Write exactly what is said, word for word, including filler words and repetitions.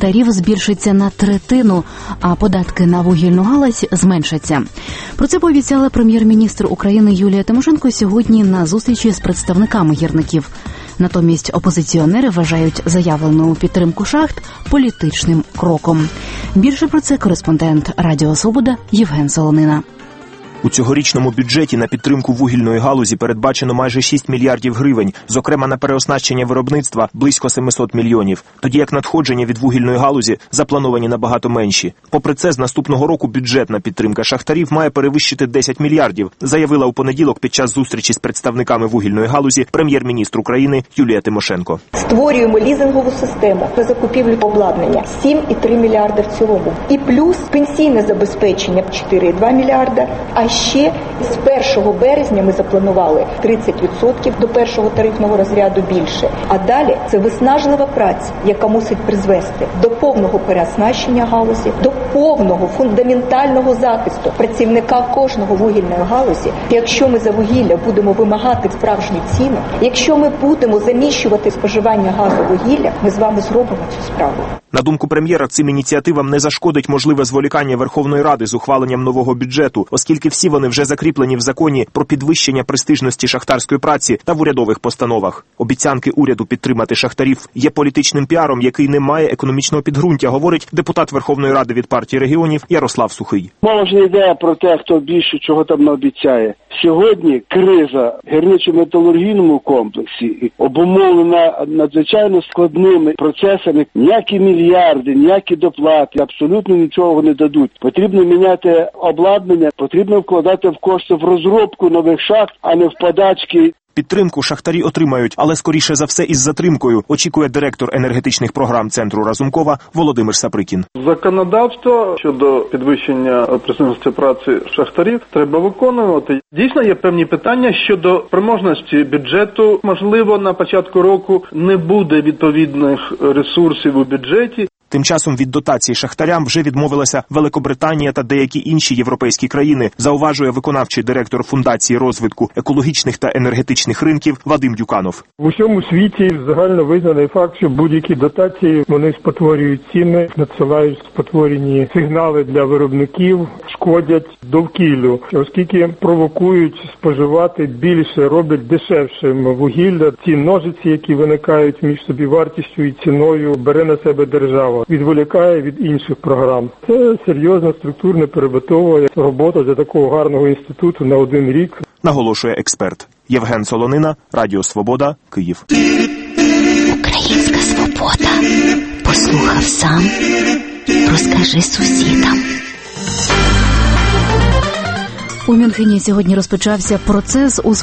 шахтарів збільшиться на третину, а податки на вугільну галузь зменшаться. Про це пообіцяла прем'єр-міністр України Юлія Тимошенко сьогодні на зустрічі з представниками гірників. Натомість опозиціонери вважають заявлену підтримку шахт політичним кроком. Більше про це кореспондент Радіо Свобода Євген Солонина. У цьогорічному бюджеті на підтримку вугільної галузі передбачено майже шість мільярдів гривень, зокрема на переоснащення виробництва – близько сімсот мільйонів, тоді як надходження від вугільної галузі заплановані набагато менші. Попри це, з наступного року бюджетна підтримка шахтарів має перевищити десять мільярдів, заявила у понеділок під час зустрічі з представниками вугільної галузі прем'єр-міністр України Юлія Тимошенко. Створюємо лізингову систему на закупівлю обладнання – сім цілих три мільярда в цілому. І плюс пенсійне забезпечення – чотири цілих два мільярда, а ще з першого березня ми запланували тридцять відсотків до першого тарифного розряду більше. А далі це виснажлива праця, яка мусить призвести до повного переоснащення галузі, до повного фундаментального захисту працівника кожного вугільної галузі. Якщо ми за вугілля будемо вимагати справжні ціни, якщо ми будемо заміщувати споживання газу вугілля, ми з вами зробимо цю справу. На думку прем'єра, цим ініціативам не зашкодить можливе зволікання Верховної Ради з ухваленням нового бюджету, оскільки всі вони вже закріплені в законі про підвищення престижності шахтарської праці та в урядових постановах. Обіцянки уряду підтримати шахтарів є політичним піаром, який не має економічного підґрунтя, говорить депутат Верховної Ради від партії регіонів Ярослав Сухий. Мова ж не йде про те, хто більше чого там не обіцяє. Сьогодні криза в гірничо-металургійному комплексі обумовлена надзвичайно складними процесами. Ніякі мільярди, ніякі доплати абсолютно нічого не дадуть. Потрібно міняти обладнання, потрібно вкладати в кошти в розробку нових шахт, а не в подачки. Підтримку шахтарі отримають, але скоріше за все із затримкою, очікує директор енергетичних програм Центру Разумкова Володимир Саприкін. Законодавство щодо підвищення престижності праці шахтарів треба виконувати. Дійсно є певні питання щодо спроможності бюджету. Можливо, на початку року не буде відповідних ресурсів у бюджеті. Тим часом від дотації шахтарям вже відмовилася Великобританія та деякі інші європейські країни, зауважує виконавчий директор Фундації розвитку екологічних та енергетичних ринків Вадим Дюканов. В усьому світі загально визнаний факт, що будь-які дотації, вони спотворюють ціни, надсилають спотворені сигнали для виробників, шкодять довкіллю, оскільки провокують споживати більше, роблять дешевшим вугілля. Ці ножиці, які виникають між собівартістю і ціною, бере на себе держава. Відволікає від інших програм. Це серйозна структурна перебутова робота для такого гарного інституту на один рік. Наголошує експерт. Євген Солонина, Радіо Свобода, Київ. Українська свобода. Послухав сам. Розкажи сусідам. У Мюнхені сьогодні розпочався процес у